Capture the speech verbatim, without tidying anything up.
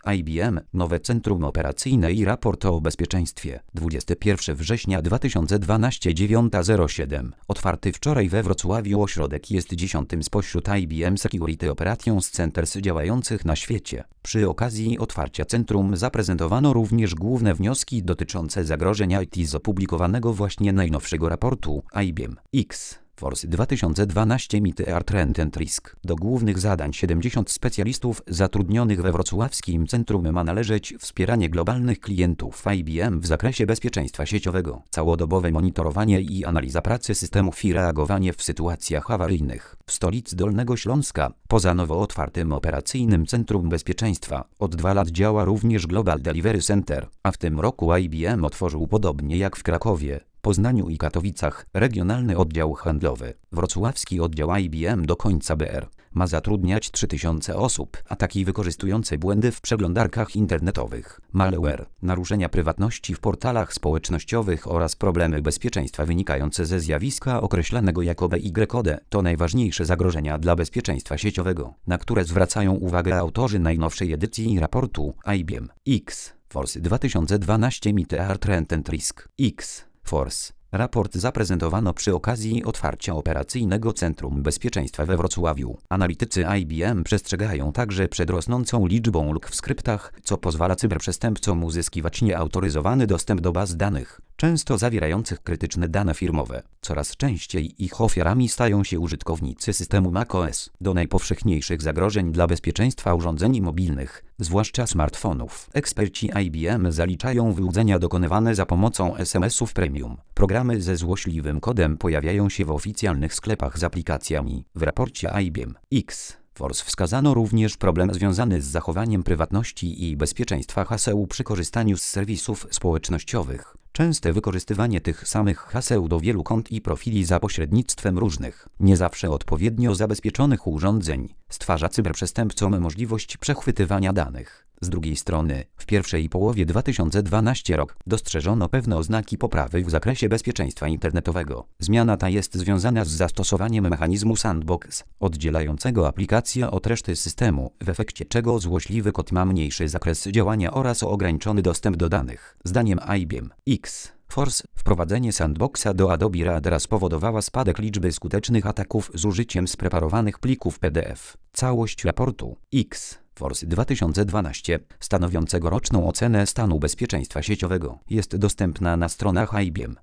I B M, nowe centrum operacyjne i raport o bezpieczeństwie. dwudziestego pierwszego września dwa tysiące dwunastego, dziewiąta zero siedem. Otwarty wczoraj we Wrocławiu ośrodek jest dziesiątym spośród I B M Security Operations Centers działających na świecie. Przy okazji otwarcia centrum zaprezentowano również główne wnioski dotyczące zagrożeń I T z opublikowanego właśnie najnowszego raportu I B M X Force dwa tysiące dwanaście Mity are Trend and Risk. Do głównych zadań siedemdziesięciu specjalistów zatrudnionych we wrocławskim centrum ma należeć wspieranie globalnych klientów I B M w zakresie bezpieczeństwa sieciowego, całodobowe monitorowanie i analiza pracy systemów i reagowanie w sytuacjach awaryjnych. W stolicy Dolnego Śląska, poza nowo otwartym operacyjnym Centrum Bezpieczeństwa, od dwóch lat działa również Global Delivery Center, a w tym roku I B M otworzył podobnie jak w Krakowie, Poznaniu i Katowicach regionalny oddział handlowy. Wrocławski oddział I B M do końca B R ma zatrudniać trzy tysiące osób. Ataki wykorzystujące błędy w przeglądarkach internetowych, malware, naruszenia prywatności w portalach społecznościowych oraz problemy bezpieczeństwa wynikające ze zjawiska określanego jako B Y D to najważniejsze zagrożenia dla bezpieczeństwa sieciowego, na które zwracają uwagę autorzy najnowszej edycji raportu I B M X Force dwa tysiące dwanaście Mity are Trend and Risk. X Force. Raport zaprezentowano przy okazji otwarcia operacyjnego Centrum Bezpieczeństwa we Wrocławiu. Analitycy I B M przestrzegają także przed rosnącą liczbą luk w skryptach, co pozwala cyberprzestępcom uzyskiwać nieautoryzowany dostęp do baz danych, często zawierających krytyczne dane firmowe. Coraz częściej ich ofiarami stają się użytkownicy systemu macOS. Do najpowszechniejszych zagrożeń dla bezpieczeństwa urządzeń mobilnych, zwłaszcza smartfonów, eksperci I B M zaliczają wyłudzenia dokonywane za pomocą S M S-ów premium. Programy ze złośliwym kodem pojawiają się w oficjalnych sklepach z aplikacjami. W raporcie I B M X Force wskazano również problem związany z zachowaniem prywatności i bezpieczeństwa haseł przy korzystaniu z serwisów społecznościowych. Częste wykorzystywanie tych samych haseł do wielu kont i profili za pośrednictwem różnych, nie zawsze odpowiednio zabezpieczonych urządzeń, stwarza cyberprzestępcom możliwość przechwytywania danych. Z drugiej strony, w pierwszej połowie dwa tysiące dwunastego roku dostrzeżono pewne oznaki poprawy w zakresie bezpieczeństwa internetowego. Zmiana ta jest związana z zastosowaniem mechanizmu sandbox, oddzielającego aplikację od reszty systemu, w efekcie czego złośliwy kod ma mniejszy zakres działania oraz ograniczony dostęp do danych. Zdaniem I B M X Force, wprowadzenie sandboxa do Adobe Radara spowodowała spadek liczby skutecznych ataków z użyciem spreparowanych plików P D F. Całość raportu X Force dwa tysiące dwanaście, stanowiącego roczną ocenę stanu bezpieczeństwa sieciowego, jest dostępna na stronach I B M.